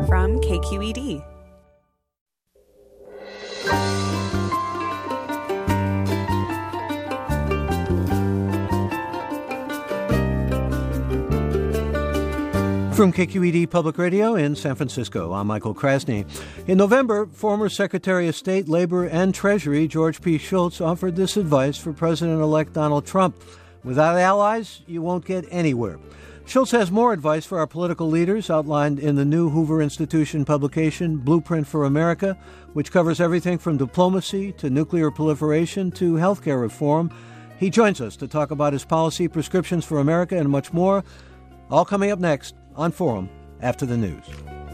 from KQED. From KQED Public Radio in San Francisco, I'm Michael Krasny. In November, former Secretary of State, Labor, and Treasury George P. Shultz offered this advice for President-elect Donald Trump. Without allies, you won't get anywhere. Shultz has more advice for our political leaders outlined in the new Hoover Institution publication, Blueprint for America, which covers everything from diplomacy to nuclear proliferation to healthcare reform. He joins us to talk about his policy, prescriptions for America, and much more. All coming up next on Forum after the news.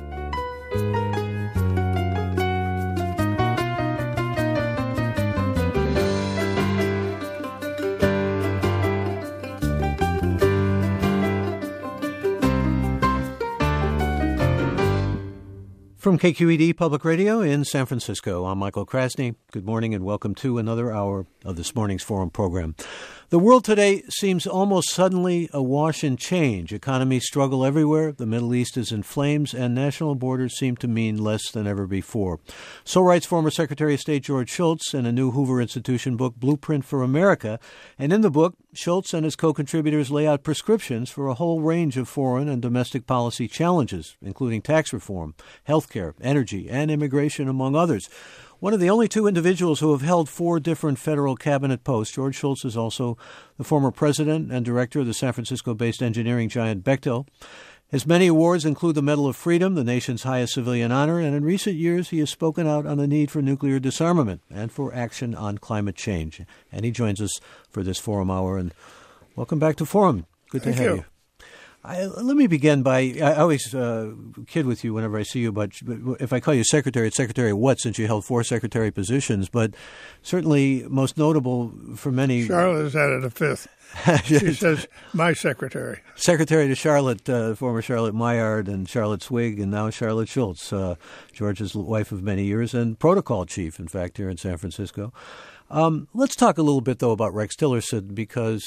From KQED Public Radio in San Francisco, I'm Michael Krasny. Good morning and welcome to another hour of this morning's Forum program. The world today seems almost suddenly awash in change. Economies struggle everywhere, the Middle East is in flames, and national borders seem to mean less than ever before. So writes former Secretary of State George Shultz in a new Hoover Institution book, Blueprint for America. And in the book, Shultz and his co-contributors lay out prescriptions for a whole range of foreign and domestic policy challenges, including tax reform, healthcare, energy, and immigration, among others. One of the only two individuals who have held 4 different federal cabinet posts, George Shultz is also the former president and director of the San Francisco-based engineering giant Bechtel. His many awards include the Medal of Freedom, the nation's highest civilian honor, and in recent years he has spoken out on the need for nuclear disarmament and for action on climate change. And he joins us for this Forum Hour. And welcome back to Forum. Good to have you. Let me begin by, I always kid with you whenever I see you, but if I call you secretary, it's secretary what, since you held 4 secretary positions, but certainly most notable for many. Charlotte has added a 5th. She says, my secretary. Secretary to Charlotte, former Charlotte Maillard and Charlotte Swig, and now Charlotte Shultz, George's wife of many years, and protocol chief, in fact, here in San Francisco. Let's talk a little bit, though, about Rex Tillerson, because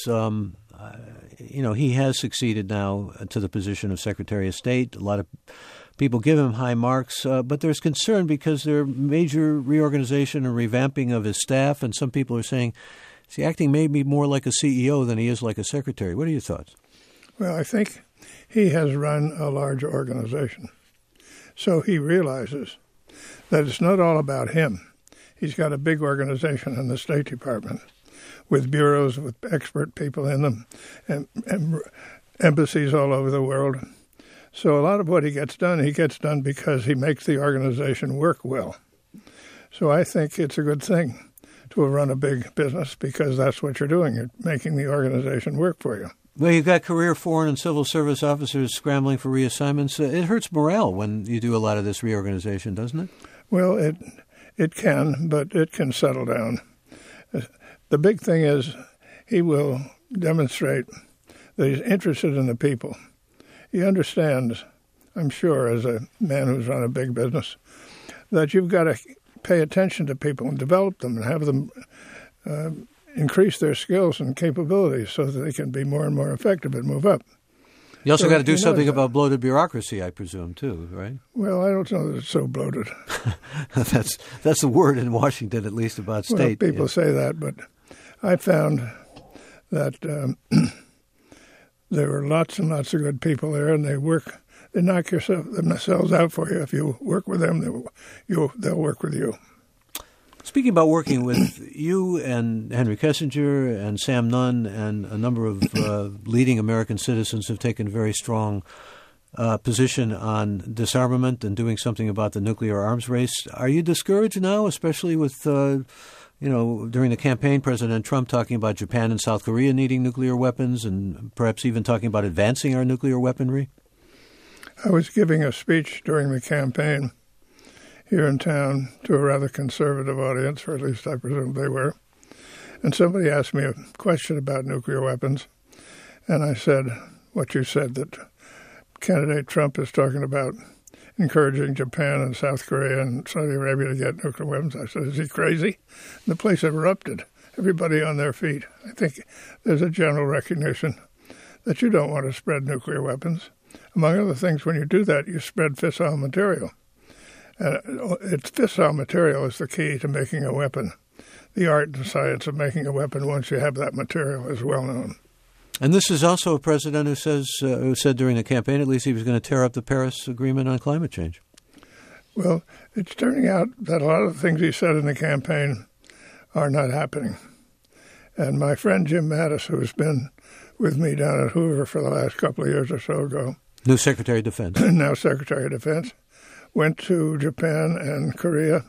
he has succeeded now to the position of Secretary of State. A lot of people give him high marks, but there's concern because there are major reorganization and revamping of his staff, and some people are saying he's acting maybe more like a CEO than he is like a secretary. What are your thoughts? Well, I think he has run a large organization, so he realizes that it's not all about him. He's got a big organization in the State Department, with bureaus with expert people in them and embassies all over the world. So a lot of what he gets done because he makes the organization work well. So I think it's a good thing to run a big business because that's what you're doing. You're making the organization work for you. Well, you've got career foreign and civil service officers scrambling for reassignments. It hurts morale when you do a lot of this reorganization, doesn't it? Well, it can, but it can settle down. The big thing is he will demonstrate that he's interested in the people. He understands, I'm sure, as a man who's run a big business, that you've got to pay attention to people and develop them and have them increase their skills and capabilities so that they can be more and more effective and move up. You also got to do something about bloated bureaucracy, I presume, too, right? Well, I don't know that it's so bloated. That's the word in Washington, at least, about state. Well, people say that, but I found that there are lots and lots of good people there, and they knock themselves out for you. If you work with them, they'll work with you. Speaking about working with you and Henry Kissinger and Sam Nunn and a number of leading American citizens have taken a very strong position on disarmament and doing something about the nuclear arms race. Are you discouraged now, especially with, during the campaign, President Trump talking about Japan and South Korea needing nuclear weapons and perhaps even talking about advancing our nuclear weaponry? I was giving a speech during the campaign here in town to a rather conservative audience, or at least I presume they were. And somebody asked me a question about nuclear weapons, and I said what you said, that candidate Trump is talking about encouraging Japan and South Korea and Saudi Arabia to get nuclear weapons. I said, is he crazy? And the place erupted, everybody on their feet. I think there's a general recognition that you don't want to spread nuclear weapons. Among other things, when you do that, you spread fissile material. Fissile material is the key to making a weapon. The art and science of making a weapon once you have that material is well known. And this is also a president who said during the campaign, at least, he was going to tear up the Paris Agreement on climate change. Well, it's turning out that a lot of the things he said in the campaign are not happening. And my friend Jim Mattis, who has been with me down at Hoover for the last couple of years or so ago, new Secretary of Defense, now Secretary of Defense, went to Japan and Korea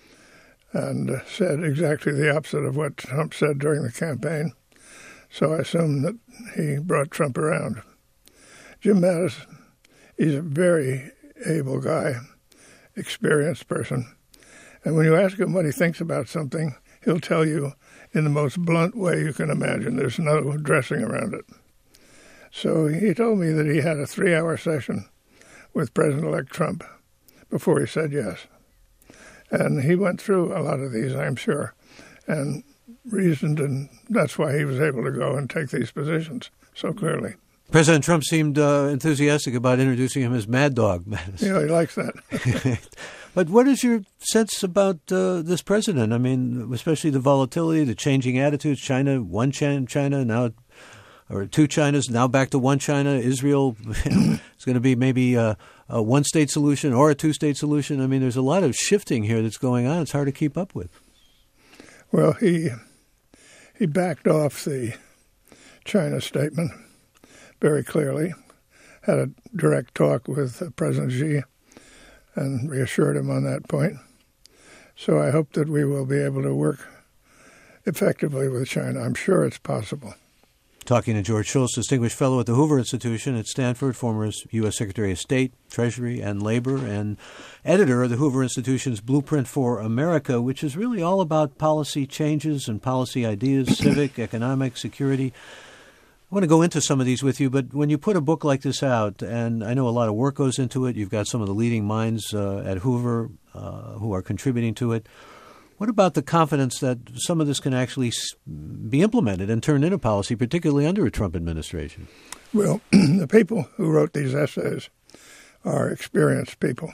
and said exactly the opposite of what Trump said during the campaign. So I assume that he brought Trump around. Jim Mattis, he's a very able guy, experienced person. And when you ask him what he thinks about something, he'll tell you in the most blunt way you can imagine. There's no dressing around it. So he told me that he had a 3-hour session with President-elect Trump before he said yes. And he went through a lot of these, I'm sure, and reasoned, and that's why he was able to go and take these positions so clearly. President Trump seemed enthusiastic about introducing him as Mad Dog. Yeah, he likes that. But what is your sense about this president? I mean, especially the volatility, the changing attitudes. China, one China, now, or two Chinas, now back to one China. Israel, it's going to be maybe a one-state solution or a two-state solution. I mean, there's a lot of shifting here that's going on. It's hard to keep up with. Well, he backed off the China statement very clearly, had a direct talk with President Xi and reassured him on that point. So I hope that we will be able to work effectively with China. I'm sure it's possible. Talking to George Shultz, Distinguished Fellow at the Hoover Institution at Stanford, former U.S. Secretary of State, Treasury, and Labor, and editor of the Hoover Institution's Blueprint for America, which is really all about policy changes and policy ideas, civic, economic, security. I want to go into some of these with you, but when you put a book like this out, and I know a lot of work goes into it, you've got some of the leading minds at Hoover who are contributing to it. What about the confidence that some of this can actually be implemented and turned into policy, particularly under a Trump administration? Well, the people who wrote these essays are experienced people.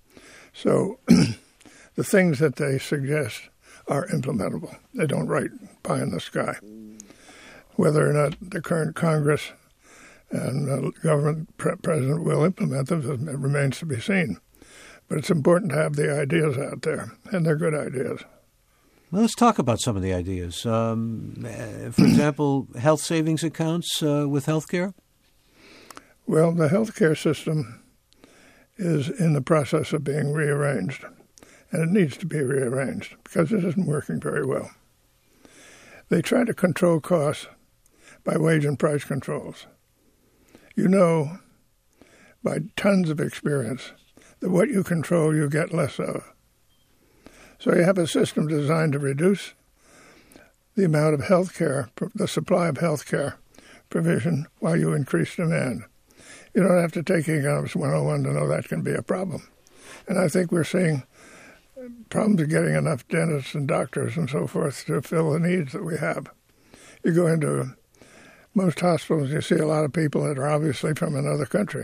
So the things that they suggest are implementable. They don't write pie in the sky. Whether or not the current Congress and the government president will implement them remains to be seen. But it's important to have the ideas out there, and they're good ideas. Well, let's talk about some of the ideas. For example, health savings accounts with health care? Well, the health care system is in the process of being rearranged, and it needs to be rearranged because it isn't working very well. They try to control costs by wage and price controls. You know, by tons of experience, that what you control, you get less of. So you have a system designed to reduce the amount of health care, the supply of health care provision, while you increase demand. You don't have to take Economics 101 to know that can be a problem. And I think we're seeing problems of getting enough dentists and doctors and so forth to fill the needs that we have. You go into most hospitals, you see a lot of people that are obviously from another country.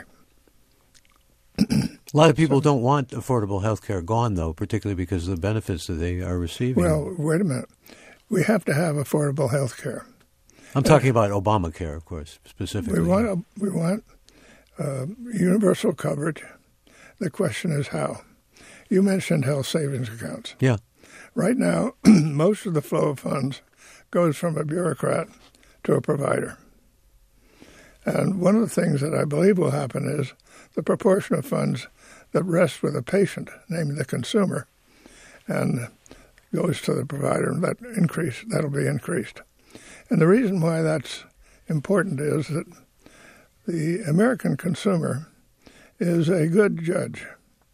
A lot of people don't want affordable health care gone, though, particularly because of the benefits that they are receiving. Well, wait a minute. We have to have affordable health care. I'm talking about Obamacare, of course, specifically. We want universal coverage. The question is how. You mentioned health savings accounts. Yeah. Right now, most of the flow of funds goes from a bureaucrat to a provider. And one of the things that I believe will happen is the proportion of funds that rests with a patient, namely the consumer, and goes to the provider, that'll be increased. And the reason why that's important is that the American consumer is a good judge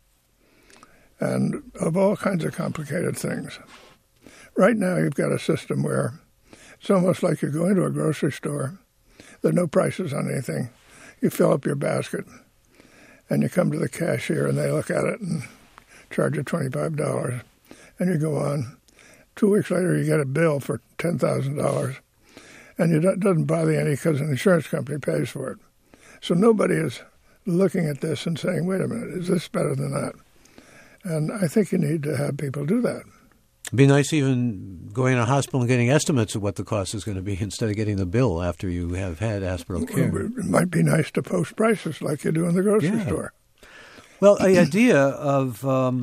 and of all kinds of complicated things. Right now you've got a system where it's almost like you go into a grocery store, there are no prices on anything. You fill up your basket, and you come to the cashier, and they look at it and charge you $25, and you go on. 2 weeks later, you get a bill for $10,000, and it doesn't bother you any because an insurance company pays for it. So nobody is looking at this and saying, wait a minute, is this better than that? And I think you need to have people do that. It'd be nice even going to a hospital and getting estimates of what the cost is going to be instead of getting the bill after you have had hospital care. It might be nice to post prices like you do in the grocery store. Well, the idea of,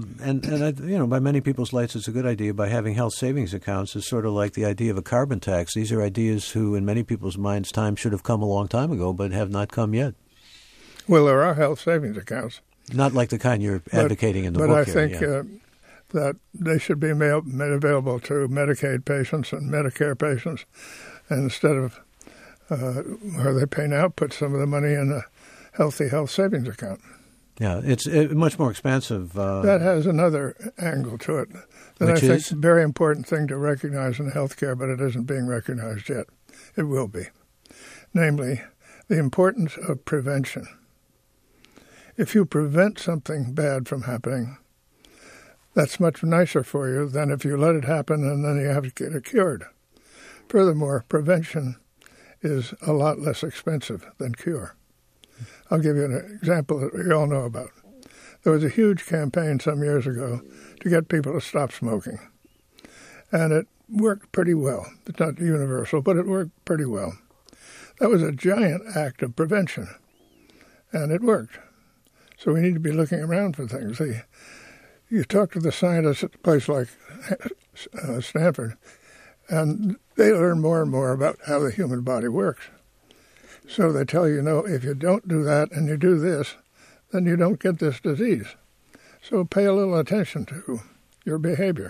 by many people's lights, it's a good idea by having health savings accounts is sort of like the idea of a carbon tax. These are ideas who, in many people's minds, time should have come a long time ago, but have not come yet. Well, there are health savings accounts. Not like the kind you're advocating in the book. But I think that they should be made available to Medicaid patients and Medicare patients, and instead of where they pay now, put some of the money in a healthy health savings account. Yeah, it's much more expensive. That has another angle to it that I think is a very important thing to recognize in healthcare, but it isn't being recognized yet. It will be. Namely, the importance of prevention. If you prevent something bad from happening, that's much nicer for you than if you let it happen and then you have to get it cured. Furthermore, prevention is a lot less expensive than cure. I'll give you an example that we all know about. There was a huge campaign some years ago to get people to stop smoking. And it worked pretty well. It's not universal, but it worked pretty well. That was a giant act of prevention, and it worked. So we need to be looking around for things. You talk to the scientists at a place like Stanford, and they learn more and more about how the human body works. So they tell you, if you don't do that and you do this, then you don't get this disease. So pay a little attention to your behavior.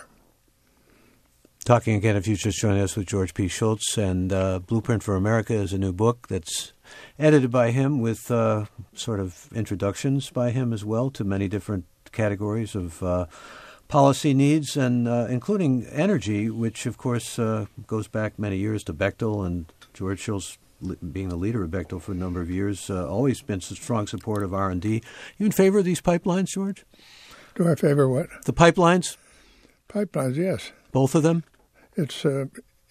Talking again, if you just joined us, with George P. Shultz, and Blueprint for America is a new book that's edited by him with sort of introductions by him as well to many different categories of policy needs, and including energy, which, of course, goes back many years to Bechtel, and George Shultz, being the leader of Bechtel for a number of years, always been a strong support of R&D. You in favor of these pipelines, George? Do I favor what? The pipelines? Pipelines, yes. Both of them? It's a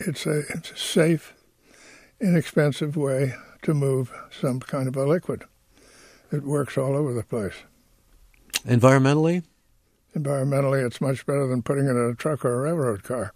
safe, inexpensive way to move some kind of a liquid. It works all over the place. Environmentally? Environmentally, it's much better than putting it in a truck or a railroad car.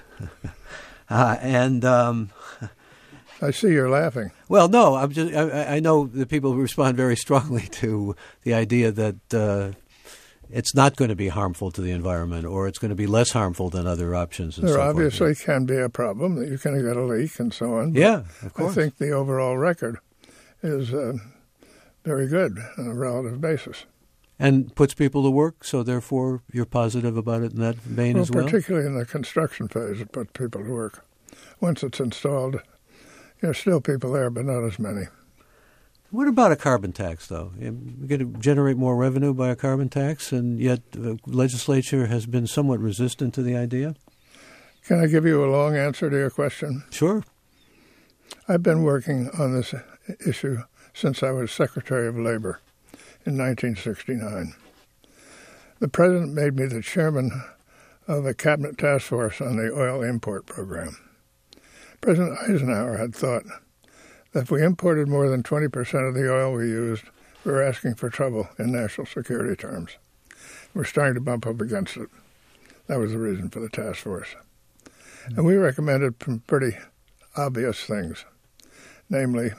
I see you're laughing. Well, no, I know that people respond very strongly to the idea that it's not going to be harmful to the environment, or it's going to be less harmful than other options. And there obviously can be a problem that you can get a leak and so on. Yeah, of course. I think the overall record is very good on a relative basis. And puts people to work, so therefore you're positive about it in that vein as well? Particularly in the construction phase, it puts people to work. Once it's installed, there's still people there, but not as many. What about a carbon tax, though? We're going to generate more revenue by a carbon tax, and yet the legislature has been somewhat resistant to the idea? Can I give you a long answer to your question? Sure. I've been working on this issue since I was Secretary of Labor in 1969. The President made me the chairman of a cabinet task force on the oil import program. President Eisenhower had thought that if we imported more than 20% of the oil we used, we were asking for trouble in national security terms. We're starting to bump up against it. That was the reason for the task force. And we recommended some pretty obvious things, namely,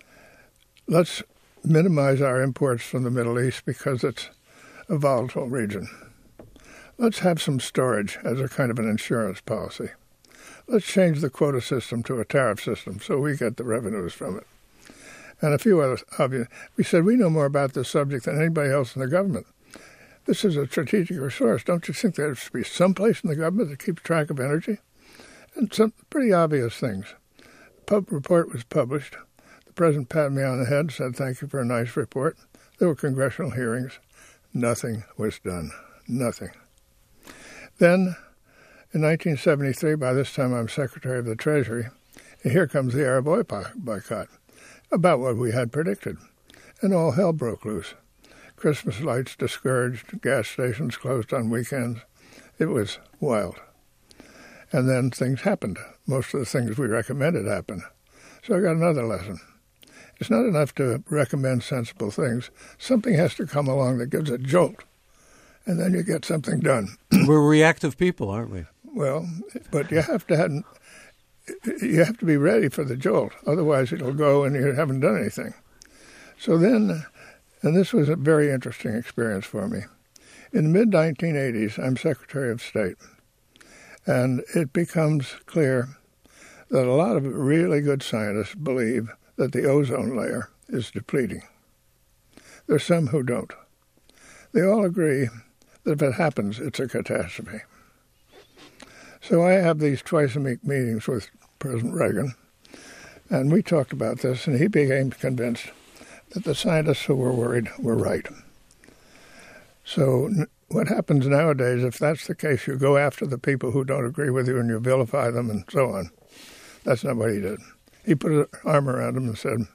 let's minimize our imports from the Middle East because it's a volatile region. Let's have some storage as a kind of an insurance policy. Let's change the quota system to a tariff system so we get the revenues from it. And a few other obvious. We said we know more about this subject than anybody else in the government. This is a strategic resource. Don't you think there should be some place in the government that keeps track of energy? And some pretty obvious things. The report was published. The president patted me on the head and said, "Thank you for a nice report." There were congressional hearings. Nothing was done. Nothing. Then, in 1973, by this time I'm Secretary of the Treasury, and here comes the Arab oil boycott, about what we had predicted. And all hell broke loose. Christmas lights discouraged, gas stations closed on weekends. It was wild. And then things happened. Most of the things we recommended happened. So I got another lesson. It's not enough to recommend sensible things. Something has to come along that gives a jolt, and then you get something done. We're reactive people, aren't we? Well, but you have to be ready for the jolt. Otherwise, it'll go and you haven't done anything. So then, and this was a very interesting experience for me. In the mid-1980s, I'm Secretary of State, and it becomes clear that a lot of really good scientists believe that the ozone layer is depleting. There's some who don't. They all agree that if it happens, it's a catastrophe. So I have these twice-a-week meetings with President Reagan, and we talked about this, and he became convinced that the scientists who were worried were right. So what happens nowadays, if that's the case, you go after the people who don't agree with you and you vilify them and so on. That's not what he did. He put an arm around them and said,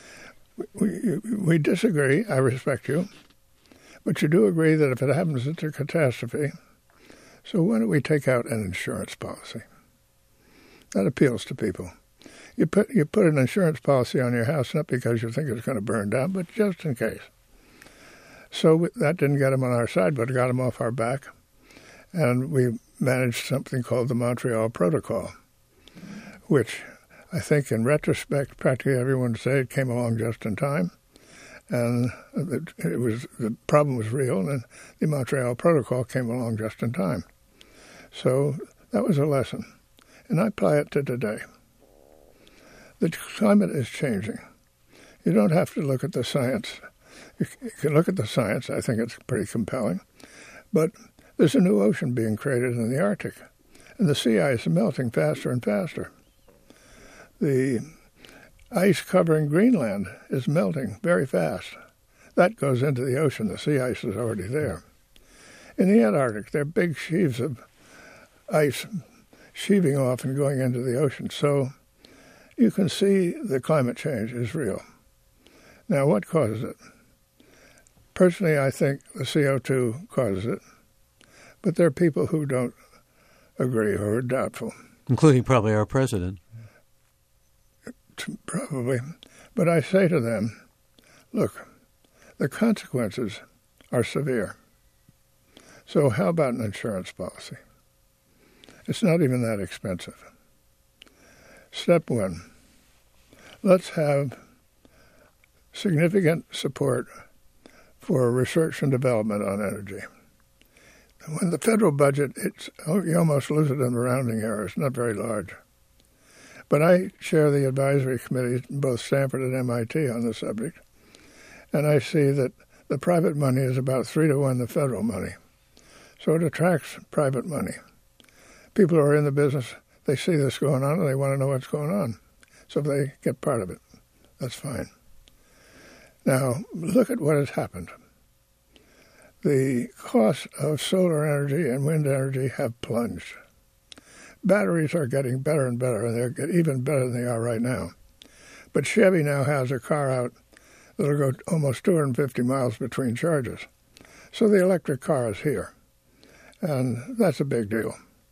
we disagree, I respect you, but you do agree that if it happens, it's a catastrophe. So why don't we take out an insurance policy? That appeals to people. You put an insurance policy on your house, not because you think it's going to burn down, but just in case. So that didn't get them on our side, but it got them off our back. And we managed something called the Montreal Protocol, which I think in retrospect, practically everyone would say it came along just in time. And the problem was real, and the Montreal Protocol came along just in time. So that was a lesson. And I apply it to today. The climate is changing. You don't have to look at the science. You can look at the science. I think it's pretty compelling. But there's a new ocean being created in the Arctic, and the sea ice is melting faster and faster. The ice covering Greenland is melting very fast. That goes into the ocean. The sea ice is already there. In the Antarctic, there are big sheaves of ice sheaving off and going into the ocean. So you can see the climate change is real. Now, what causes it? Personally, I think the CO2 causes it, but there are people who don't agree or are doubtful. Including probably our president. Probably. But I say to them, look, the consequences are severe. So how about an insurance policy? It's not even that expensive. Step one, let's have significant support for research and development on energy. When the federal budget, you almost lose it in the rounding error. It's not very large. But I chair the advisory committees in both Stanford and MIT on the subject, and I see that the private money is about 3 to 1 the federal money. So it attracts private money. People who are in the business, they see this going on and they want to know what's going on. So if they get part of it, that's fine. Now, look at what has happened. The cost of solar energy and wind energy have plunged. Batteries are getting better and better, and they're getting even better than they are right now. But Chevy now has a car out that'll go almost 250 miles between charges. So the electric car is here, and that's a big deal.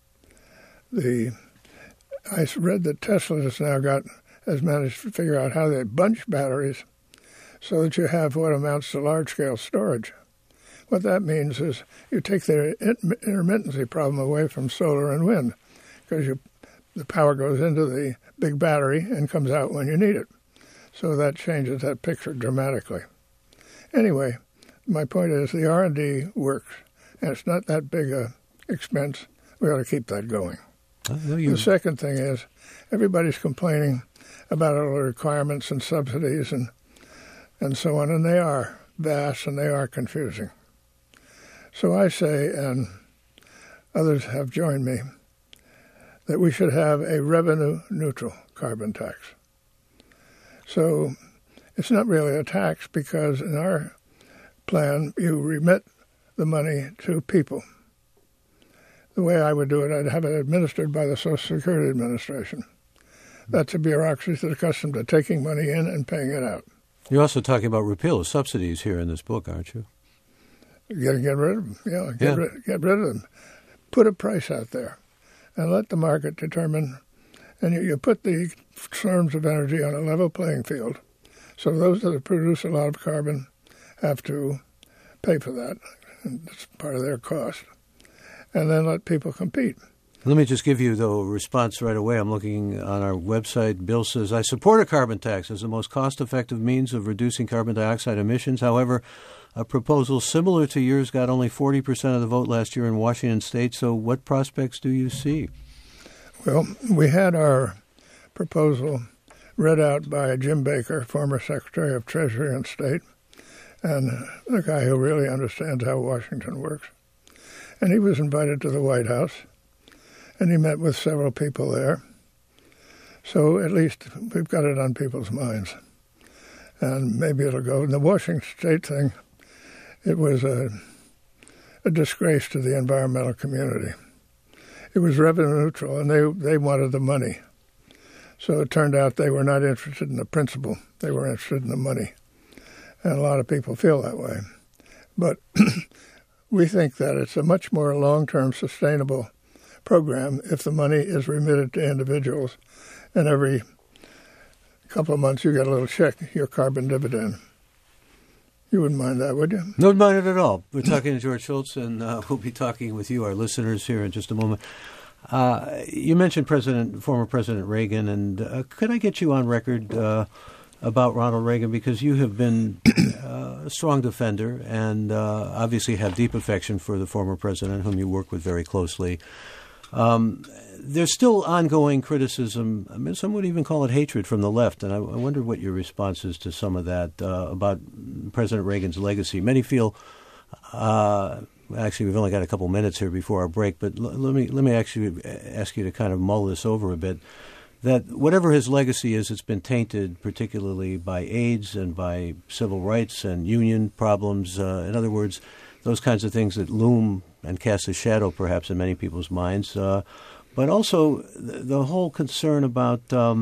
I read that Tesla has managed to figure out how they bunch batteries so that you have what amounts to large-scale storage. What that means is you take the intermittency problem away from solar and wind, because the power goes into the big battery and comes out when you need it. So that changes that picture dramatically. Anyway, my point is the R&D works, and it's not that big a expense. We ought to keep that going. The second thing is everybody's complaining about all the requirements and subsidies and so on, and they are vast and they are confusing. So I say, and others have joined me, that we should have a revenue-neutral carbon tax. So it's not really a tax because in our plan, you remit the money to people. The way I would do it, I'd have it administered by the Social Security Administration. That's a bureaucracy that's accustomed to taking money in and paying it out. You're also talking about repeal of subsidies here in this book, aren't you? Get rid of them. Get rid of them. Put a price out there and let the market determine. And you put the terms of energy on a level playing field So those that produce a lot of carbon have to pay for that. It's part of their cost. And then let people compete. Let me just give you, though, a response right away. I'm looking on our website. Bill says, I support a carbon tax as the most cost-effective means of reducing carbon dioxide emissions. However, a proposal similar to yours got only 40% of the vote last year in Washington State. So what prospects do you see? Well, we had our proposal read out by Jim Baker, former Secretary of Treasury and State, and a guy who really understands how Washington works. And he was invited to the White House, and he met with several people there. So at least we've got it on people's minds. And maybe it'll go. In the Washington State thing, it was a disgrace to the environmental community. It was revenue neutral, and they wanted the money. So it turned out they were not interested in the principle. They were interested in the money. And a lot of people feel that way. But we think that it's a much more long-term sustainable program if the money is remitted to individuals, and every couple of months you get a little check, your carbon dividend. You wouldn't mind that, would you? No, wouldn't mind it at all. We're talking to George Shultz, and we'll be talking with you, our listeners, here in just a moment. You mentioned former President Reagan, and could I get you on record about Ronald Reagan, because you have been a strong defender and obviously have deep affection for the former president, whom you work with very closely. There's still ongoing criticism. I mean, some would even call it hatred from the left, and I wonder what your response is to some of that about President Reagan's legacy. Many feel, actually, we've only got a couple minutes here before our break, but let me actually ask you to kind of mull this over a bit. That whatever his legacy is, it's been tainted particularly by AIDS and by civil rights and union problems. In other words, those kinds of things that loom and cast a shadow perhaps in many people's minds. But also the whole concern about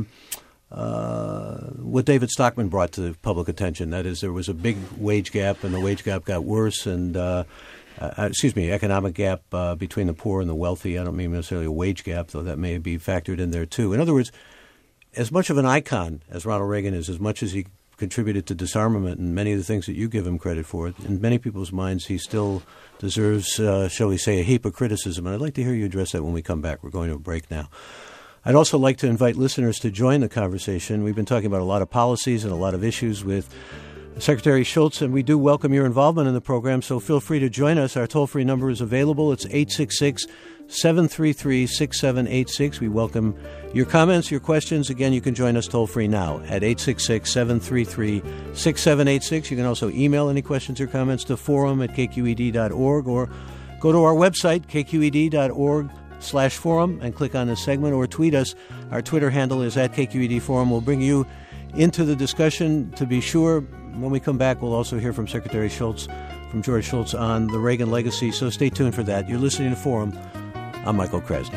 what David Stockman brought to public attention. That is, there was a big wage gap, and the wage gap got worse, and economic gap between the poor and the wealthy. I don't mean necessarily a wage gap, though that may be factored in there, too. In other words, as much of an icon as Ronald Reagan is, as much as he contributed to disarmament and many of the things that you give him credit for, in many people's minds, he still deserves, shall we say, a heap of criticism. And I'd like to hear you address that when we come back. We're going to a break now. I'd also like to invite listeners to join the conversation. We've been talking about a lot of policies and a lot of issues with Secretary Shultz, and we do welcome your involvement in the program, so feel free to join us. Our toll-free number is available. It's 866-733-6786. We welcome your comments, your questions. Again, you can join us toll-free now at 866-733-6786. You can also email any questions or comments to forum@kqed.org, or go to our website, kqed.org/forum, and click on this segment, or tweet us. Our Twitter handle is @KQEDForum. We'll bring you into the discussion, to be sure. When we come back, we'll also hear from Secretary Shultz, from George Shultz, on the Reagan legacy, so stay tuned for that. You're listening to Forum. I'm Michael Krasny.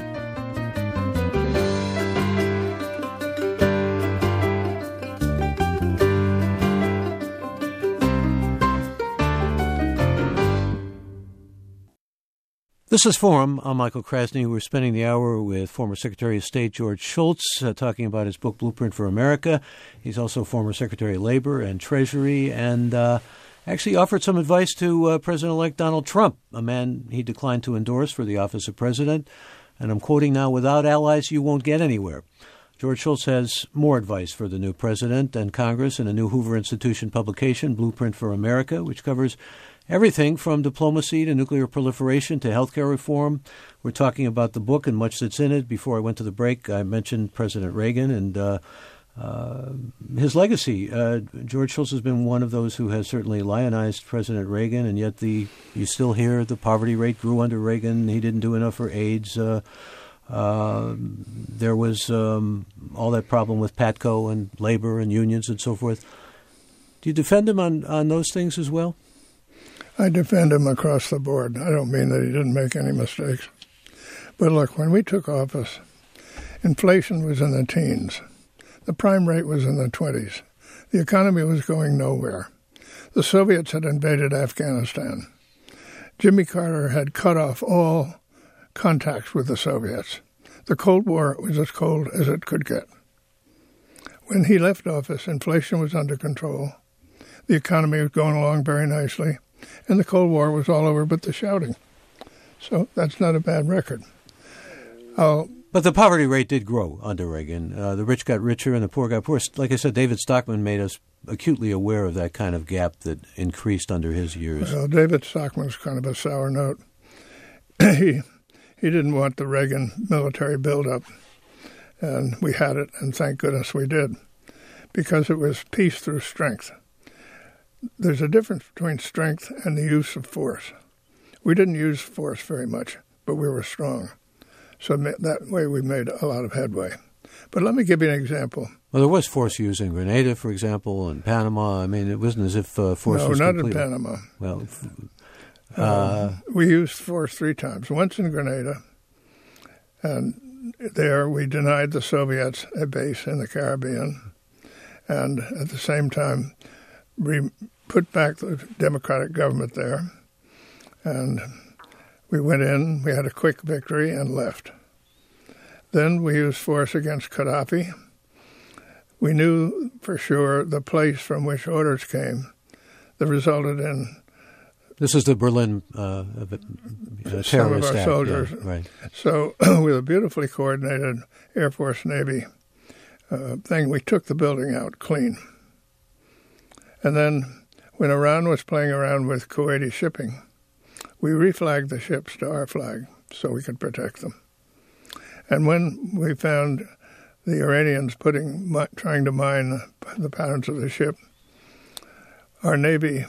This is Forum. I'm Michael Krasny. We're spending the hour with former Secretary of State George Shultz, talking about his book, Blueprint for America. He's also former Secretary of Labor and Treasury, and actually offered some advice to President-elect Donald Trump, a man he declined to endorse for the office of president. And I'm quoting now, "Without allies, you won't get anywhere." George Shultz has more advice for the new president and Congress in a new Hoover Institution publication, Blueprint for America, which covers everything from diplomacy to nuclear proliferation to healthcare reform. We're talking about the book and much that's in it. Before I went to the break, I mentioned President Reagan and his legacy. George Shultz has been one of those who has certainly lionized President Reagan, and yet you still hear the poverty rate grew under Reagan. He didn't do enough for AIDS. There was all that problem with PATCO and labor and unions and so forth. Do you defend him on those things as well? I defend him across the board. I don't mean that he didn't make any mistakes. But look, when we took office, inflation was in the teens. The prime rate was in the 20s. The economy was going nowhere. The Soviets had invaded Afghanistan. Jimmy Carter had cut off all contacts with the Soviets. The Cold War was as cold as it could get. when he left office, inflation was under control. The economy was going along very nicely, and the Cold War was all over but the shouting. So that's not a bad record. But the poverty rate did grow under Reagan. The rich got richer and the poor got poorer. Like I said, David Stockman made us acutely aware of that kind of gap that increased under his years. Well, David Stockman was kind of a sour note. He didn't want the Reagan military buildup, and we had it, and thank goodness we did, because it was peace through strength. There's a difference between strength and the use of force. We didn't use force very much, but we were strong. So that way we made a lot of headway. But let me give you an example. Well, there was force used in Grenada, for example, and Panama. I mean, it wasn't as if force was not completed. in Panama. Well, we used force 3 times. Once in Grenada, and there we denied the Soviets a base in the Caribbean, and at the same time we put back the democratic government there, and we went in, we had a quick victory, and left. Then we used force against Gaddafi. We knew for sure the place from which orders came that resulted in... This is the Berlin terrorist some of our act. soldiers. Yeah, right. So with a beautifully coordinated Air Force Navy thing, we took the building out clean. And then when Iran was playing around with Kuwaiti shipping, we reflagged the ships to our flag so we could protect them. And when we found the Iranians trying to mine the patterns of the ship, our Navy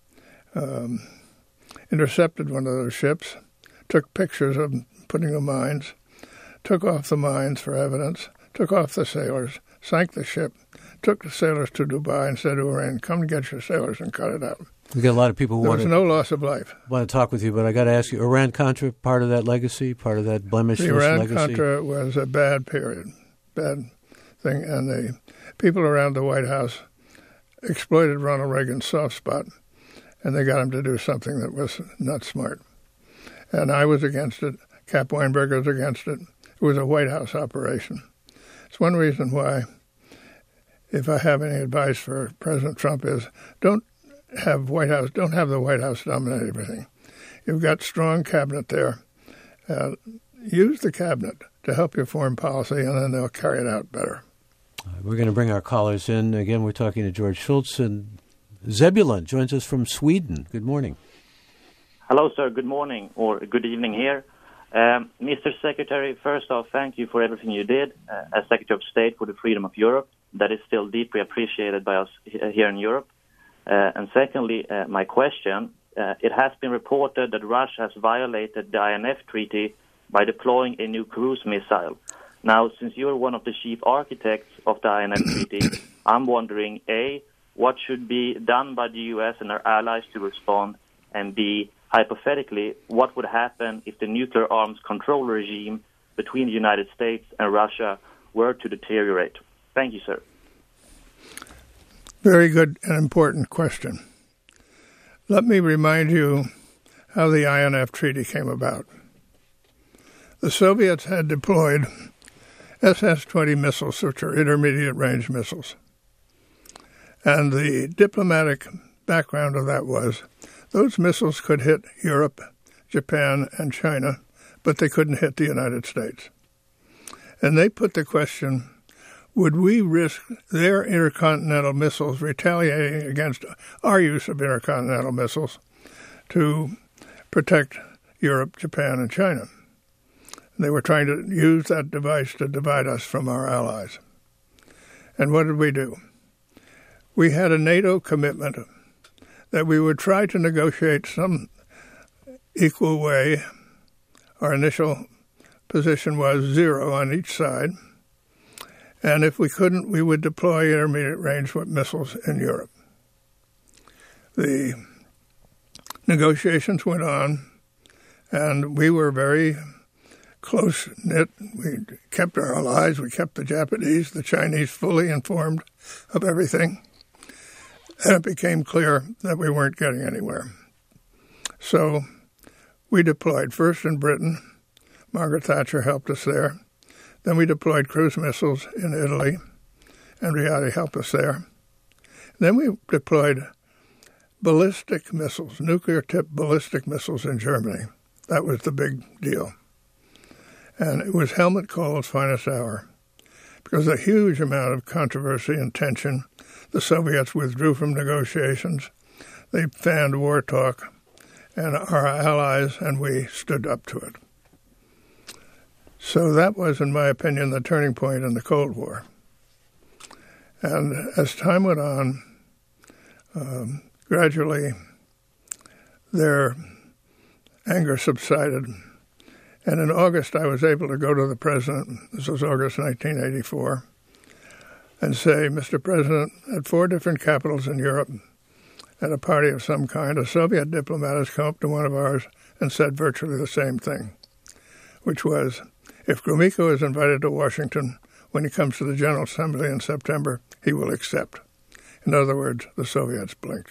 intercepted one of those ships, took pictures of putting the mines, took off the mines for evidence, took off the sailors, sank the ship, took the sailors to Dubai and said to Iran, come and get your sailors and cut it out. We got a lot of people who There was no loss of life. want to talk with you, but I got to ask you, Iran-Contra, part of that legacy, part of that blemishless The legacy? Iran-Contra was a bad period, bad thing, and the people around the White House exploited Ronald Reagan's soft spot, and they got him to do something that was not smart. And I was against it. Cap Weinberg was against it. It was a White House operation. It's one reason why, if I have any advice for President Trump, is don't have the White House dominate everything. You've got strong cabinet there. Use the cabinet to help you form policy, and then they'll carry it out better. We're going to bring our callers in. Again, we're talking to George Shultz, and Zebulon joins us from Sweden. Good morning. Hello, sir. Good morning, or good evening here. Mr. Secretary, first off, thank you for everything you did as Secretary of State for the freedom of Europe. That is still deeply appreciated by us here in Europe. And secondly, my question, it has been reported that Russia has violated the INF Treaty by deploying a new cruise missile. Now, since you're one of the chief architects of the INF Treaty, I'm wondering, A, what should be done by the U.S. and our allies to respond, and B, hypothetically, what would happen if the nuclear arms control regime between the United States and Russia were to deteriorate? Thank you, sir. Very good and important question. Let me remind you how the INF Treaty came about. The Soviets had deployed SS-20 missiles, which are intermediate-range missiles. And the diplomatic background of that was those missiles could hit Europe, Japan, and China, but they couldn't hit the United States. And they put the question, would we risk their intercontinental missiles retaliating against our use of intercontinental missiles to protect Europe, Japan, and China? They were trying to use that device to divide us from our allies. And what did we do? We had a NATO commitment that we would try to negotiate some equal way. Our initial position was 0 on each side. And if we couldn't, we would deploy intermediate-range missiles in Europe. The negotiations went on, and we were very close-knit. We kept our allies. We kept the Japanese, the Chinese fully informed of everything. And it became clear that we weren't getting anywhere. So we deployed first in Britain. Margaret Thatcher helped us there. Then we deployed cruise missiles in Italy and reality helped us there. Then we deployed ballistic missiles, nuclear-tipped ballistic missiles in Germany. That was the big deal. And it was Helmut Kohl's finest hour. Because of a huge amount of controversy and tension, the Soviets withdrew from negotiations. They fanned war talk, and our allies and we stood up to it. So that was, in my opinion, the turning point in the Cold War. And as time went on, gradually their anger subsided. And in August, I was able to go to the president, this was August 1984, and say, Mr. President, at 4 different capitals in Europe, at a party of some kind, a Soviet diplomat has come up to one of ours and said virtually the same thing, which was, if Gromyko is invited to Washington when he comes to the General Assembly in September, he will accept. In other words, the Soviets blinked.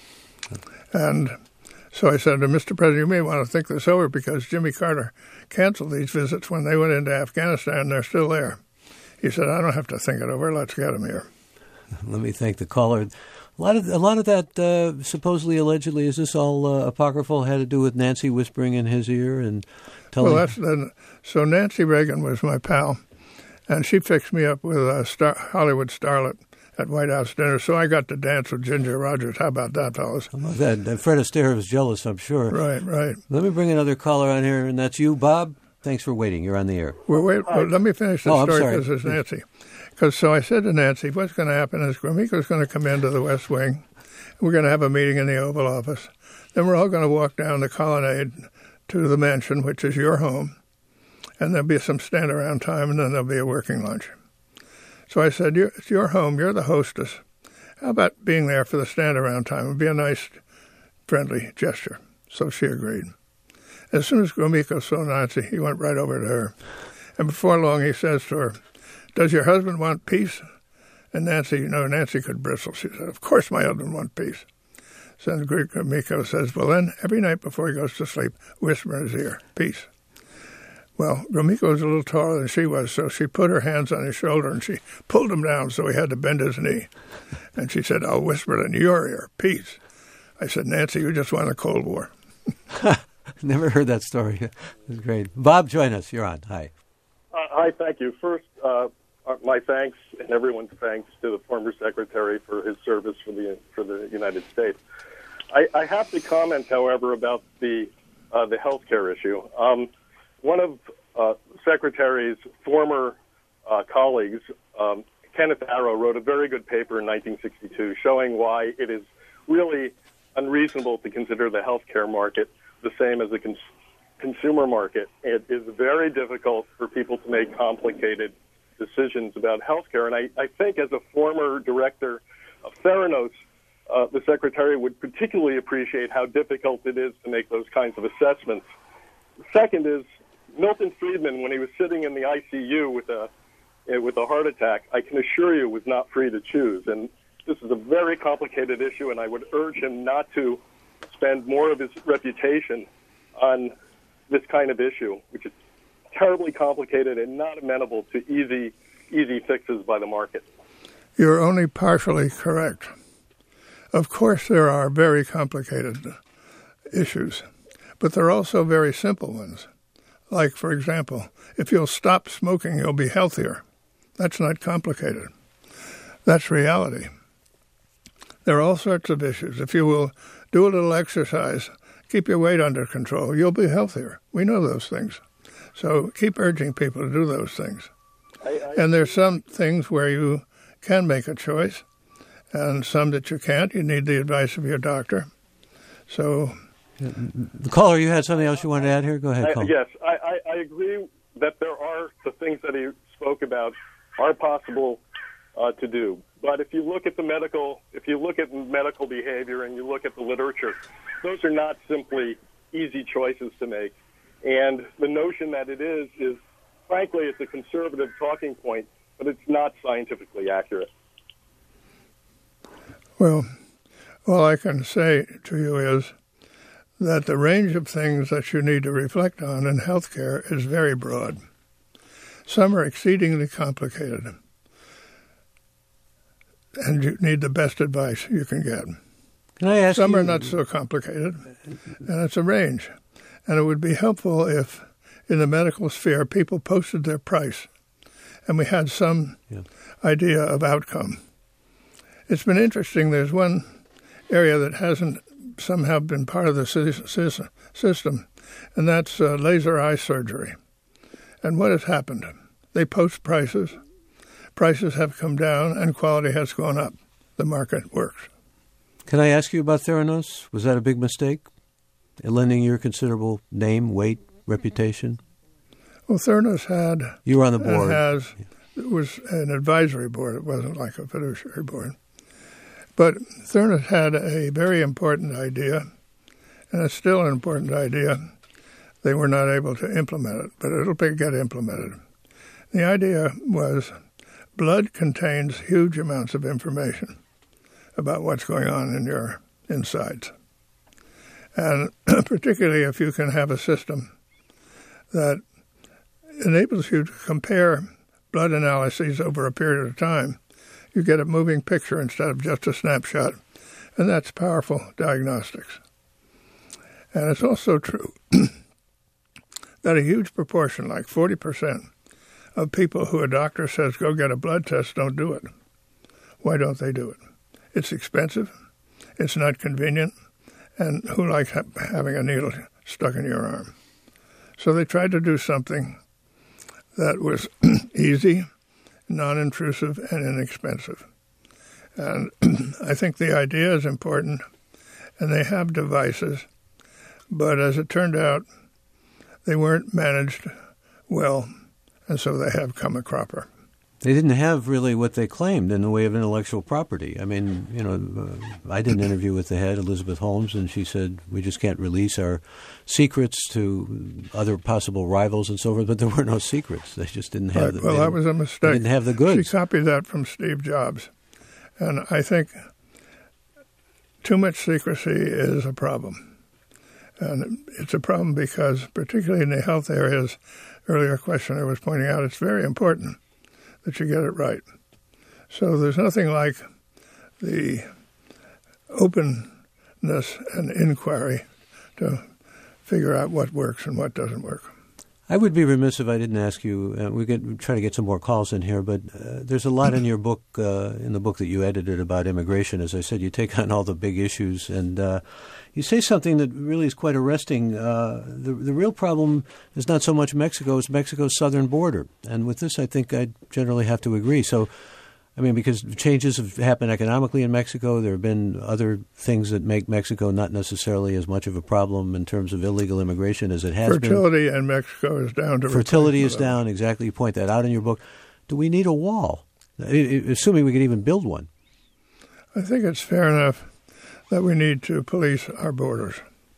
And so I said to Mr. President, you may want to think this over because Jimmy Carter canceled these visits when they went into Afghanistan, and they're still there. He said, I don't have to think it over. Let's get him here. Let me thank the caller. A lot of that supposedly, allegedly, is this all apocryphal, had to do with Nancy whispering in his ear and telling... Well, so Nancy Reagan was my pal, and she fixed me up with a Hollywood starlet at White House dinner, so I got to dance with Ginger Rogers. How about that, fellas? How about that? Fred Astaire was jealous, I'm sure. Right. Let me bring another caller on here, and that's you, Bob. Thanks for waiting. You're on the air. Well, let me finish the story because it's Nancy. So I said to Nancy, what's going to happen is Gromyko's going to come into the West Wing. We're going to have a meeting in the Oval Office. Then we're all going to walk down the colonnade to the mansion, which is your home. And there'll be some stand-around time, and then there'll be a working lunch. So I said, it's your home. You're the hostess. How about being there for the stand-around time? It would be a nice, friendly gesture. So she agreed. As soon as Gromyko saw Nancy, he went right over to her. And before long, he says to her, does your husband want peace? And Nancy, Nancy could bristle. She said, of course my husband wants peace. So then Gromyko says, well, then, every night before he goes to sleep, whisper in his ear, peace. Well, Gromyko was a little taller than she was, so she put her hands on his shoulder and she pulled him down so he had to bend his knee. And she said, I'll whisper it in your ear, peace. I said, Nancy, you just won the Cold War. Never heard that story. It was great. Bob, join us. You're on. Hi. Hi, thank you. First, my thanks and everyone's thanks to the former secretary for his service for the United States. I have to comment, however, about the health care issue. One of Secretary's former colleagues, Kenneth Arrow, wrote a very good paper in 1962 showing why it is really unreasonable to consider the health care market the same as the consumer market. It is very difficult for people to make complicated decisions about health care. And I think as a former director of Theranos, the Secretary would particularly appreciate how difficult it is to make those kinds of assessments. Second is Milton Friedman, when he was sitting in the ICU with a heart attack, I can assure you was not free to choose. And this is a very complicated issue, and I would urge him not to spend more of his reputation on this kind of issue, which is terribly complicated and not amenable to easy fixes by the market. You're only partially correct. Of course, there are very complicated issues, but there are also very simple ones. Like, for example, if you'll stop smoking, you'll be healthier. That's not complicated. That's reality. There are all sorts of issues. If you will do a little exercise, keep your weight under control, you'll be healthier. We know those things. So keep urging people to do those things. And there's some things where you can make a choice, and some that you can't. You need the advice of your doctor. So, the caller, you had something else you wanted to add here? Go ahead, caller. Yes, I agree that there are the things that he spoke about are possible to do. But if you look at medical behavior and you look at the literature, those are not simply easy choices to make. And the notion that it is frankly, it's a conservative talking point, but it's not scientifically accurate. Well, all I can say to you is that the range of things that you need to reflect on in healthcare is very broad. Some are exceedingly complicated. and you need the best advice you can get. Can I ask Some you, are not so complicated, and it's a range. And it would be helpful if, in the medical sphere, people posted their price, and we had some idea of outcome. It's been interesting. There's one area that hasn't somehow been part of the system, and that's laser eye surgery. And what has happened? They post prices. Prices have come down, and quality has gone up. The market works. Can I ask you about Theranos? Was that a big mistake? Lending your considerable name, weight, reputation? Well, Theranos had... You were on the board. It was an advisory board. It wasn't like a fiduciary board. But Theranos had a very important idea, and it's still an important idea. They were not able to implement it, but it'll get implemented. The idea was blood contains huge amounts of information about what's going on in your insides. And particularly if you can have a system that enables you to compare blood analyses over a period of time, you get a moving picture instead of just a snapshot, and that's powerful diagnostics. And it's also true that a huge proportion, like 40%, of people who a doctor says go get a blood test don't do it. Why don't they do it? It's expensive, it's not convenient, and who likes having a needle stuck in your arm? So they tried to do something that was easy, non-intrusive, and inexpensive. And I think the idea is important, and they have devices, but as it turned out, they weren't managed well, and so they have come a cropper. They didn't have really what they claimed in the way of intellectual property. I mean, I did an interview with the head, Elizabeth Holmes, and she said, we just can't release our secrets to other possible rivals and so forth, but there were no secrets. They just didn't have Well, that was a mistake. They didn't have the goods. She copied that from Steve Jobs. And I think too much secrecy is a problem. And it's a problem because, particularly in the health areas, earlier questioner was pointing out, it's very important that you get it right. So there's nothing like the openness and inquiry to figure out what works and what doesn't work. I would be remiss if I didn't ask you, we try to get some more calls in here, but there's a lot in your book, in the book that you edited about immigration. As I said, you take on all the big issues, and you say something that really is quite arresting. The real problem is not so much Mexico, it's Mexico's southern border. And with this, I think I generally have to agree. So, I mean, because changes have happened economically in Mexico, there have been other things that make Mexico not necessarily as much of a problem in terms of illegal immigration as it has been. Fertility in Mexico is down to... Fertility is down, exactly. You point that out in your book. Do we need a wall? Assuming we could even build one. I think it's fair enough that we need to police our borders.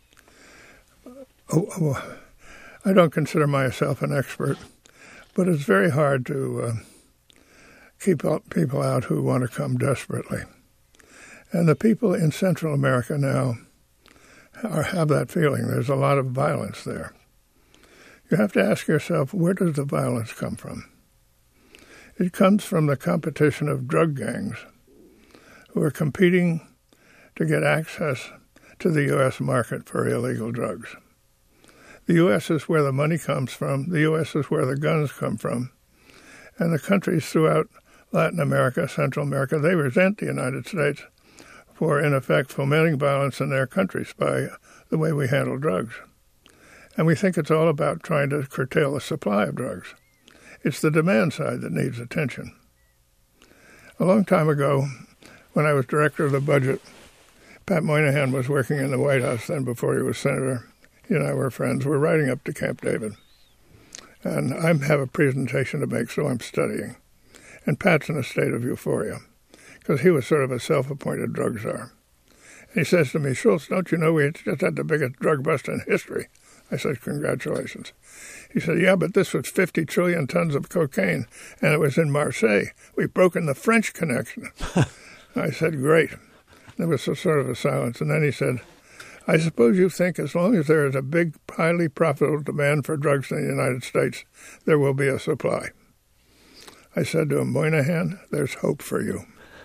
I don't consider myself an expert, but it's very hard to keep people out who want to come desperately. And the people in Central America now have that feeling. There's a lot of violence there. You have to ask yourself, where does the violence come from? It comes from the competition of drug gangs who are competing to get access to the U.S. market for illegal drugs. The U.S. is where the money comes from. The U.S. is where the guns come from. And the countries throughout Latin America, Central America, they resent the United States for, in effect, fomenting violence in their countries by the way we handle drugs. And we think it's all about trying to curtail the supply of drugs. It's the demand side that needs attention. A long time ago, when I was director of the budget, Pat Moynihan was working in the White House then before he was senator. He and I were friends. We're riding up to Camp David. And I have a presentation to make, so I'm studying. And Pat's in a state of euphoria because he was sort of a self-appointed drug czar. And he says to me, Schultz, don't you know we just had the biggest drug bust in history? I said, congratulations. He said, yeah, but this was 50 trillion tons of cocaine, and it was in Marseille. We've broken the French connection. I said, great. There was sort of a silence, and then he said, I suppose you think as long as there is a big, highly profitable demand for drugs in the United States, there will be a supply. I said to him, Moynihan, there's hope for you.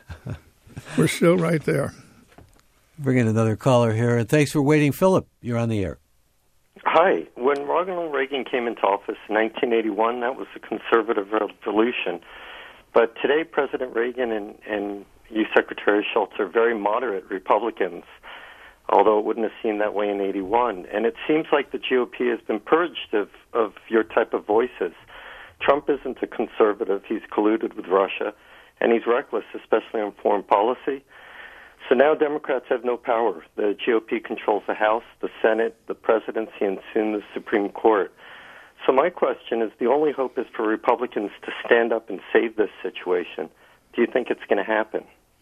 We're still right there. Bring in another caller here, and thanks for waiting. Philip, you're on the air. Hi. When Ronald Reagan came into office in 1981, that was a conservative revolution. But today, President Reagan and you, Secretary Shultz, are very moderate Republicans, although it wouldn't have seemed that way in 81. And it seems like the GOP has been purged of your type of voices. Trump isn't a conservative. He's colluded with Russia, and he's reckless, especially on foreign policy. So now Democrats have no power. The GOP controls the House, the Senate, the presidency, and soon the Supreme Court. So my question is, the only hope is for Republicans to stand up and save this situation. Do you think it's going to happen?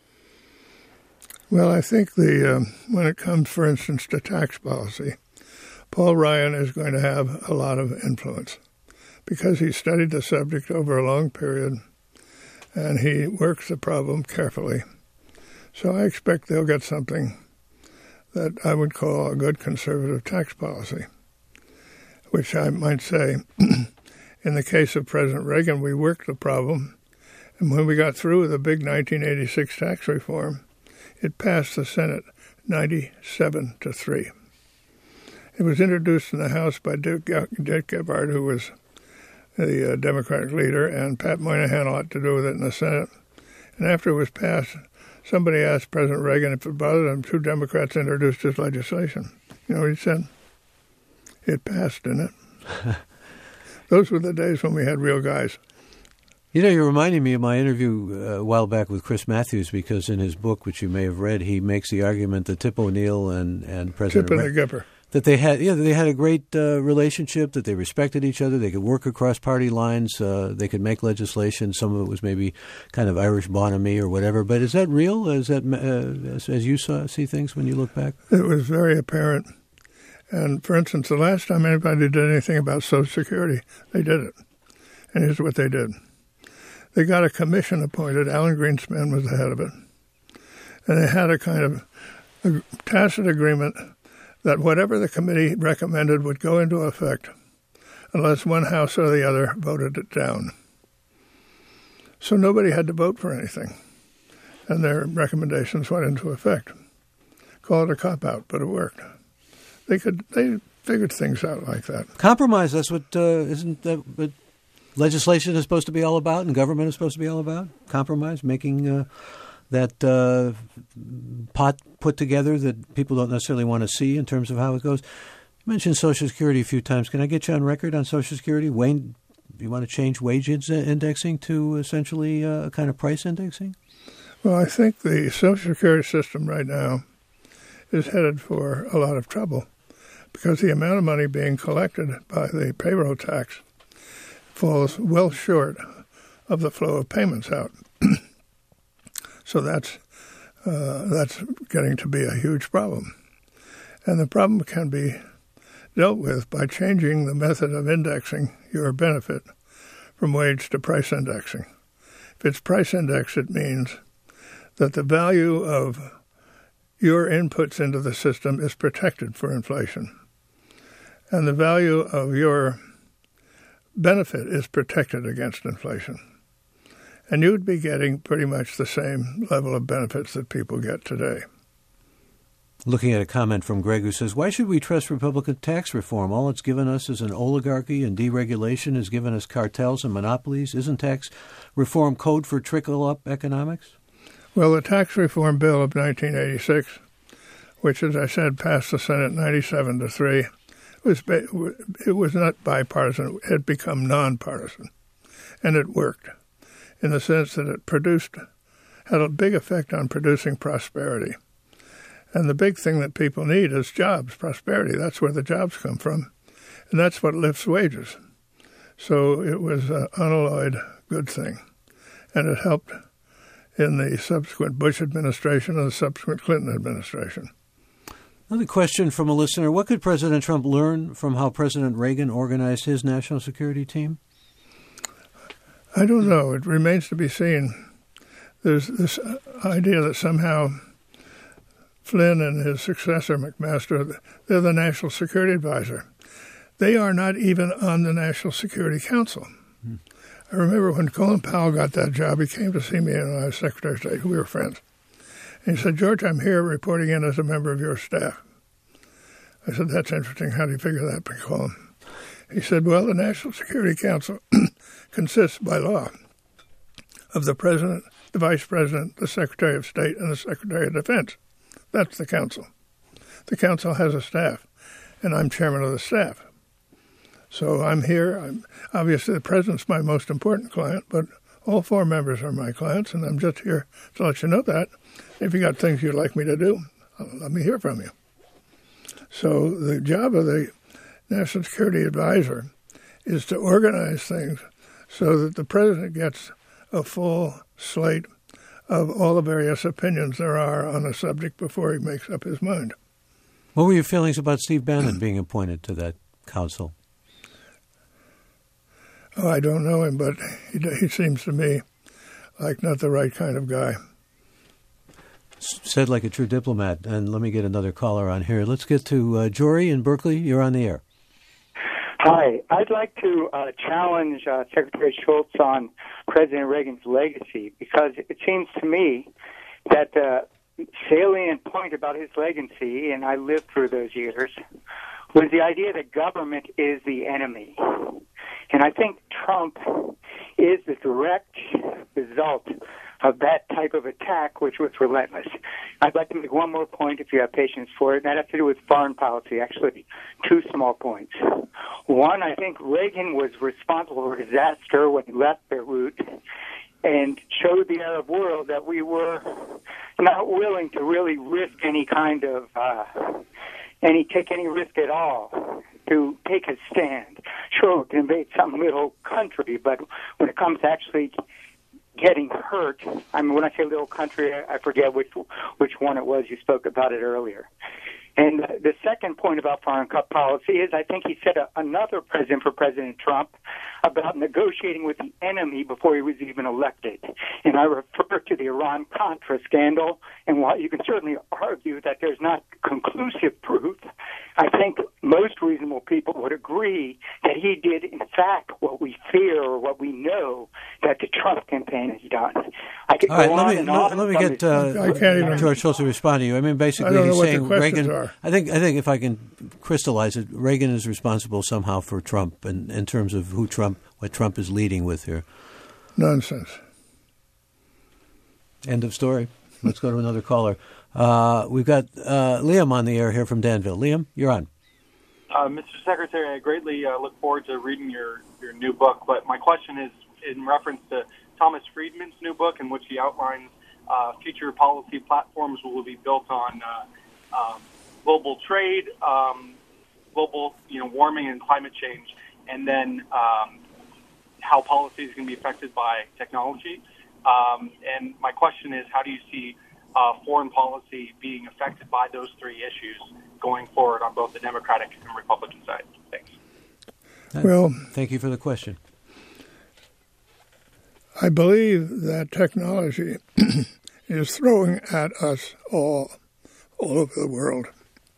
Well, I think when it comes, for instance, to tax policy, Paul Ryan is going to have a lot of influence because he studied the subject over a long period and he works the problem carefully. So I expect they'll get something that I would call a good conservative tax policy, which I might say, in the case of President Reagan, we worked the problem, and when we got through with the big 1986 tax reform, it passed the Senate 97-3. It was introduced in the House by Dick Gephardt, who was the Democratic leader, and Pat Moynihan a lot to do with it in the Senate. And after it was passed, somebody asked President Reagan if it bothered him. 2 Democrats introduced his legislation. You know what he said? It passed, didn't it? Those were the days when we had real guys. You know, you're reminding me of my interview a while back with Chris Matthews, because in his book, which you may have read, he makes the argument that Tip O'Neill and President Tip and the Gipper. That they had a great relationship, that they respected each other, they could work across party lines, they could make legislation. Some of it was maybe kind of Irish bonhomie or whatever. But is that real? Is that as you see things when you look back? It was very apparent. And, for instance, the last time anybody did anything about Social Security, they did it. And here's what they did. They got a commission appointed. Alan Greenspan was the head of it. And they had a kind of a tacit agreement that whatever the committee recommended would go into effect unless one house or the other voted it down. So nobody had to vote for anything, and their recommendations went into effect. Call it a cop-out, but it worked. They figured things out like that. Compromise, that's what, isn't that what legislation is supposed to be all about and government is supposed to be all about? Compromise, making that pot put together that people don't necessarily want to see in terms of how it goes. You mentioned Social Security a few times. Can I get you on record on Social Security? Wayne, you want to change wage indexing to essentially a kind of price indexing? Well, I think the Social Security system right now is headed for a lot of trouble because the amount of money being collected by the payroll tax falls well short of the flow of payments out. So that's getting to be a huge problem. And the problem can be dealt with by changing the method of indexing your benefit from wage to price indexing. If it's price index, it means that the value of your inputs into the system is protected for inflation. And the value of your benefit is protected against inflation. And you'd be getting pretty much the same level of benefits that people get today. Looking at a comment from Greg who says, why should we trust Republican tax reform? All it's given us is an oligarchy, and deregulation has given us cartels and monopolies. Isn't tax reform code for trickle-up economics? Well, the tax reform bill of 1986, which, as I said, passed the Senate 97-3, it was not bipartisan. It had become nonpartisan, and it worked in the sense that it had a big effect on producing prosperity. And the big thing that people need is jobs, prosperity. That's where the jobs come from, and that's what lifts wages. So it was an unalloyed good thing, and it helped in the subsequent Bush administration and the subsequent Clinton administration. Another question from a listener. What could President Trump learn from how President Reagan organized his national security team? I don't know. It remains to be seen. There's this idea that somehow Flynn and his successor, McMaster, they're the National Security Advisor. They are not even on the National Security Council. I remember when Colin Powell got that job, he came to see me and I was Secretary of State. We were friends. And he said, George, I'm here reporting in as a member of your staff. I said, that's interesting. How do you figure that, Colin? He said, well, the National Security Council consists by law of the President, the Vice President, the Secretary of State, and the Secretary of Defense. That's the council. The council has a staff, and I'm chairman of the staff. So I'm here. Obviously, the President's my most important client, but all 4 members are my clients, and I'm just here to let you know that. If you got things you'd like me to do, let me hear from you. So the job of the National Security Advisor is to organize things so that the President gets a full slate of all the various opinions there are on a subject before he makes up his mind. What were your feelings about Steve Bannon being appointed to that council? Oh, I don't know him, but he seems to me like not the right kind of guy. Said like a true diplomat. And let me get another caller on here. Let's get to Jory in Berkeley. You're on the air. Hi. I'd like to challenge Secretary Shultz on President Reagan's legacy, because it seems to me that the salient point about his legacy, and I lived through those years, was the idea that government is the enemy. And I think Trump is the direct result of that type of attack, which was relentless. I'd like to make one more point, if you have patience for it, and that has to do with foreign policy, actually 2 small points. One, I think Reagan was responsible for disaster when he left Beirut and showed the Arab world that we were not willing to really risk any kind of take any risk at all to take a stand. Sure, we can invade some little country, but when it comes to actually getting hurt, I mean, when I say little country, I forget which one it was. You spoke about it earlier. And the second point about foreign policy is I think he set another precedent for President Trump about negotiating with the enemy before he was even elected. And I refer to the Iran-Contra scandal, and while you can certainly argue that there's not conclusive proof, I think most reasonable people would agree that he did, in fact, what we fear or what we know that the Trump campaign has done. I could go on and on. Let me get George Shultz to respond to you. I mean, basically, he's saying Reagan. I think if I can crystallize it, Reagan is responsible somehow for Trump, in terms of what Trump is leading with here. Nonsense. End of story. Let's go to another caller. We've got Liam on the air here from Danville. Liam, you're on. Mr. Secretary, I greatly look forward to reading your new book, but my question is in reference to Thomas Friedman's new book, in which he outlines future policy platforms will be built on global trade, global warming and climate change, and then how policy is going to be affected by technology. And my question is, how do you see foreign policy being affected by those 3 issues going forward on both the Democratic and Republican side? Thanks. Well, thank you for the question. I believe that technology is throwing at us all over the world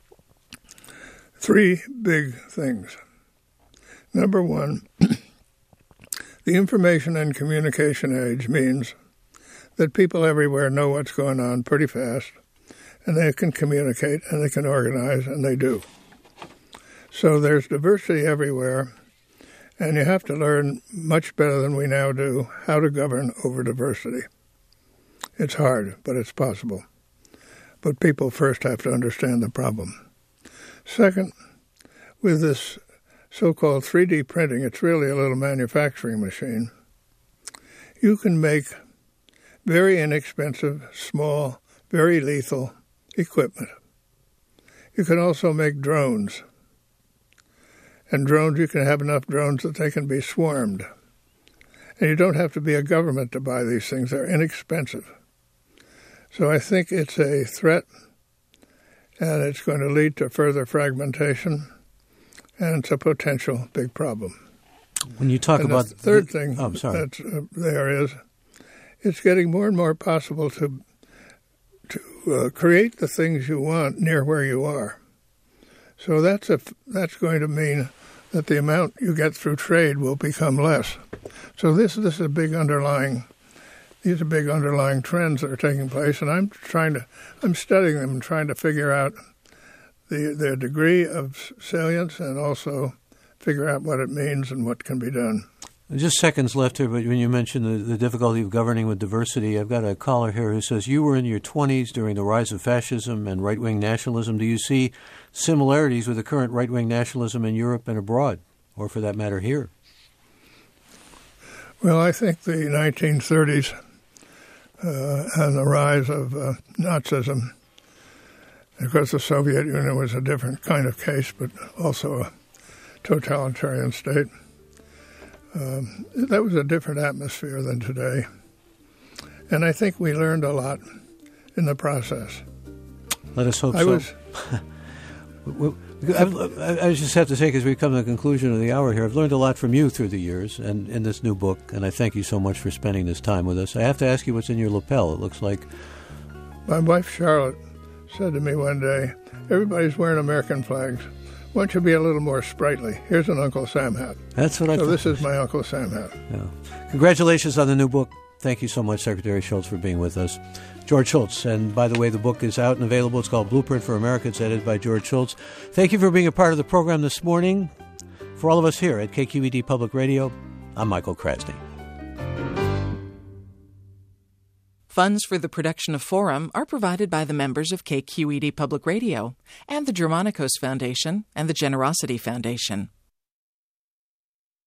3 big things. Number 1, the information and communication age means that people everywhere know what's going on pretty fast, and they can communicate, and they can organize, and they do. So there's diversity everywhere, and you have to learn much better than we now do how to govern over diversity. It's hard, but it's possible. But people first have to understand the problem. Second, with this so-called 3D printing, it's really a little manufacturing machine. You can make very inexpensive, small, very lethal equipment. You can also make drones. And drones, you can have enough drones that they can be swarmed. And you don't have to be a government to buy these things. They're inexpensive. So I think it's a threat, and it's going to lead to further fragmentation, and it's a potential big problem. When you talk about the third thing that's there is, it's getting more and more possible to create the things you want near where you are. So that's going to mean that the amount you get through trade will become less. So this is a big underlying. These are big underlying trends that are taking place, and I'm studying them and trying to figure out their degree of salience and also figure out what it means and what can be done. Just seconds left here, but when you mentioned the difficulty of governing with diversity, I've got a caller here who says, you were in your 20s during the rise of fascism and right-wing nationalism. Do you see similarities with the current right-wing nationalism in Europe and abroad, or for that matter here? Well, I think the 1930s and the rise of Nazism, of course the Soviet Union was a different kind of case, but also a totalitarian state. That was a different atmosphere than today. And I think we learned a lot in the process. Let us hope so. I just have to say, because we've come to the conclusion of the hour here, I've learned a lot from you through the years and in this new book, and I thank you so much for spending this time with us. I have to ask you what's in your lapel. It looks like... My wife, Charlotte, said to me one day, everybody's wearing American flags. Why don't you be a little more sprightly? Here's an Uncle Sam hat. That's what I thought. So this is my Uncle Sam hat. Yeah. Congratulations on the new book. Thank you so much, Secretary Shultz, for being with us. George Shultz. And by the way, the book is out and available. It's called Blueprint for America. It's edited by George Shultz. Thank you for being a part of the program this morning. For all of us here at KQED Public Radio, I'm Michael Krasny. Funds for the production of Forum are provided by the members of KQED Public Radio and the Germanicos Foundation and the Generosity Foundation.